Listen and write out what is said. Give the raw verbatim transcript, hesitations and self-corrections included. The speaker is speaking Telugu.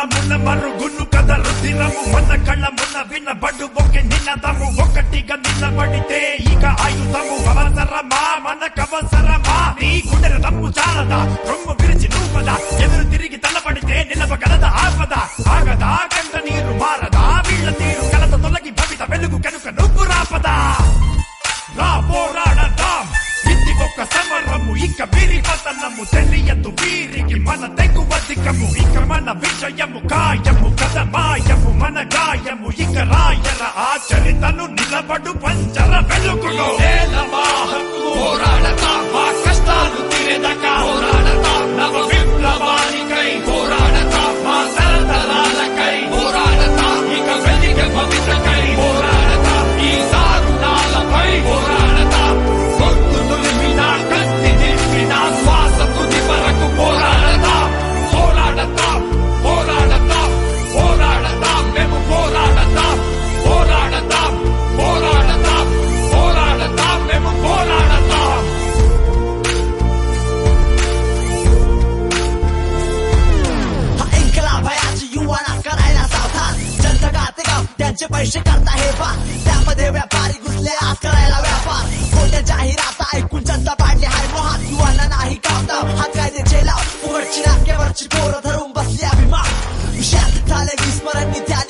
తరమున మరుగును కథ రుధిరము మన కళ్ళ మున్న వినబడు ఒకే నిన్నదము ఒకటిగా నిలబడితే ఇక ఆయుధము అవసరమా మనకవసరమా నీ గుండెల తప్పు చాలదా రొమ్ము విరిచి నువ్వదా ఎదురు తిరిగి తలపడితే నిలవగలదా ఆపద ఆగదా కంట నీరు మారదా వీళ్ళ తీరు కలత తొలగి భవిత వెలుగు కనుక నువ్వు రాపదా రా పోరాడదాం ఇది ఒక సమరము ఇక వీరి పతనము తెలియదు వీరికి మన తెగువ దిక్కము ఇక మన విజయము కాయము కథ మాయము మన గాయము ఇక రాయల ఆచరితను నిలబడు పంచర వెలుగులో పోరాడతాం మా కష్టాలు తీరేదాకా పోరాడతాం నవ విప్లవానికై పోరాడతాం మా తరతరాలకై పోరాడతాం ఇక వెలిగే భవితకై పోరాడతాం ఈ దారుణాలపై పోరాడతాం గొంతులు వినా కత్తి నింపినా శ్వాస తుది వరకు పోరాడతాం పోరాడతాం పోరాడతాం పోరాడతాం మేము పోరాడతాం పోరాడతాం పోరాడతాం పోరాడతాం మేము పోరాడతాం इन्कलाब है आज युवांना करायला सावधान जनता गातेगाव त्यांचे पैसे करता हे फार त्यामध्ये व्यापारी घुसले आज करायला व्यापार खोट्या जाहिराता ऐकून जनता पाडली हाय मोहात युवांना नाही कामदाव हात कायद्याचे लाव उघडची नाक्यावरची पोरं धरून बसली अभिमान विषयात झाले विस्मरण त्या